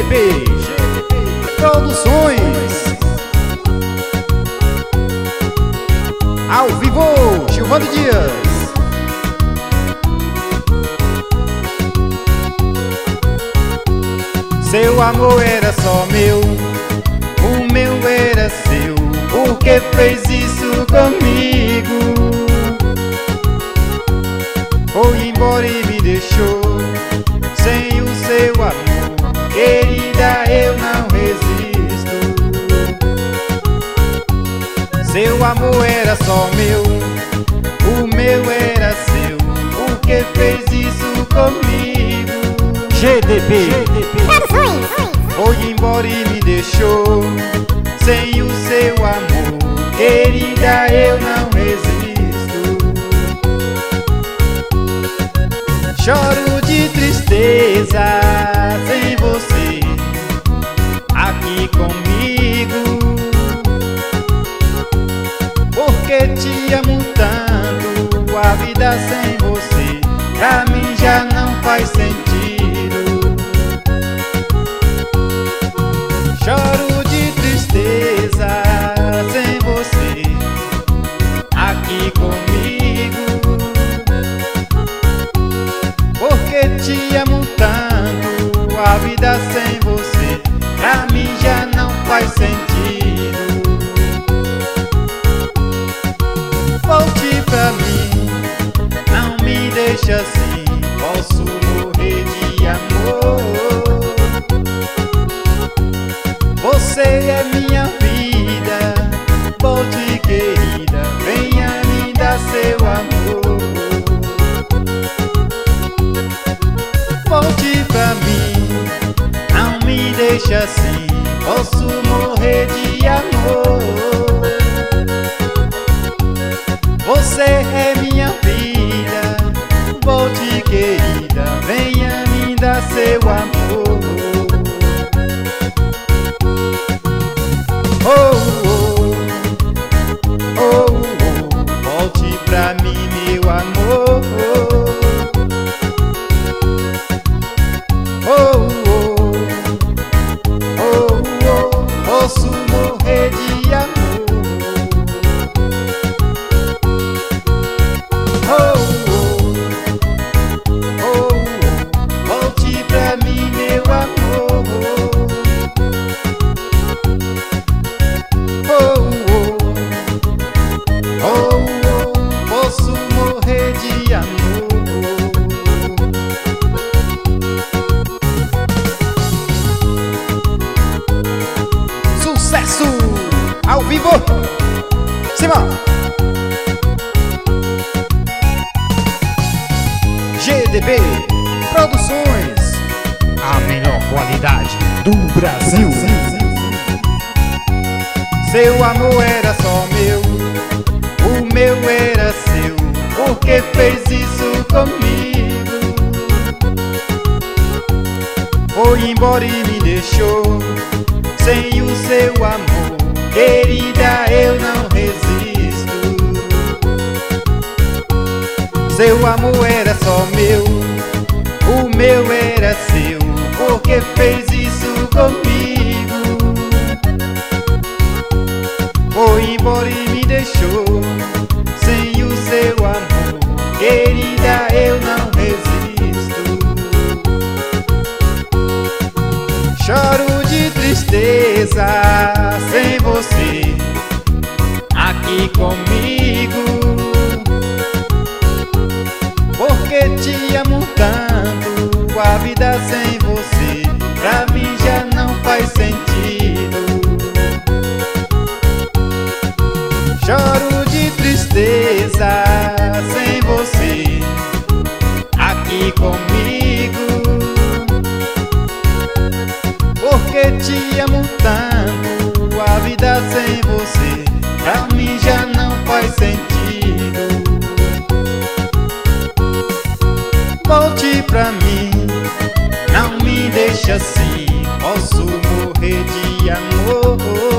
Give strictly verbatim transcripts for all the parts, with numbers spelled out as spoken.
D P Produções. Ao vivo, Gilvando Dias. Seu amor era só meu, o meu era seu. Por que fez isso comigo? Foi embora e me deixou sem o seu amor. Querida, eu não resisto. Seu amor era só meu, o meu era seu. Por que fez isso comigo? G D P Produções. Foi embora e me deixou sem o seu amor. Querida, eu não resisto. Choro de tristeza sem você aqui comigo. Porque te amo tanto, a vida sem você pra mim já não faz sentido. Choro de tristeza sem você aqui comigo. Porque te amo tanto, a vida sem você pra mim já não faz sentido. Volte pra mim, não me deixe assim, posso morrer de amor. Você é minha vida, volte querida, venha me dar seu amor. Volte pra mim, não me deixe assim, posso morrer de amor. Você é minha vida, volte querida, venha me dar seu amor. Oh, oh, oh, oh, volte pra mim, meu amor. Oh, oh, oh, oh, posso morrer de amor. Oh, oh, oh, volte pra mim, meu amor. Oh, oh, oh, oh, posso morrer de amor. Sucesso ao vivo. Cima. G D P Produções, a melhor qualidade do Brasil. Seu amor era só meu, o meu era seu. Por que fez isso comigo? Foi embora e me deixou sem o seu amor. Querida, eu não resisto. Seu amor era só meu, o meu era seu. Por que fez isso comigo? Foi embora e me deixou sem o seu amor. Querida, eu não resisto. Choro de tristeza sem você aqui comigo. Porque te amo tanto, a vida sem você pra mim já não faz sentido. Choro de tristeza sem você aqui comigo. Porque te amo tanto, a vida sem você pra mim já não faz sentido. Volte pra mim, não me deixe assim, posso morrer de amor.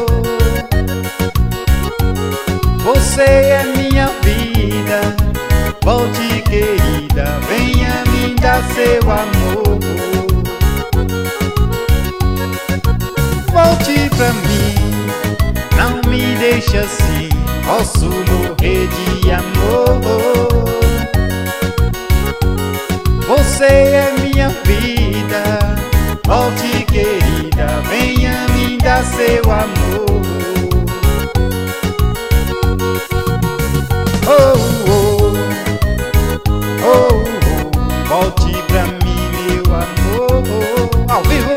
Você é minha vida, volte querida, venha me dar seu amor. deixe assim, posso morrer de amor. Você é minha vida, volte querida, venha me dar seu amor. Oh, oh, oh, oh, volte pra mim, meu amor, ao vivo.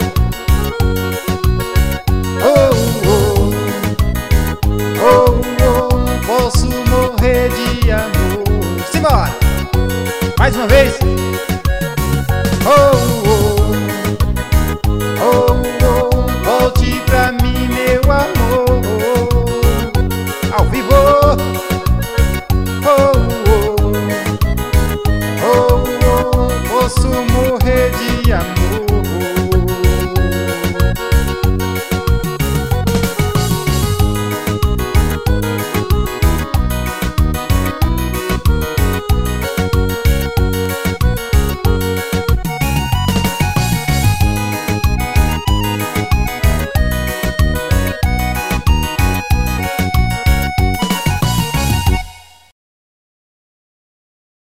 Oh, oh, oh, oh, posso morrer de amor. Simbora! Mais uma vez. Oh,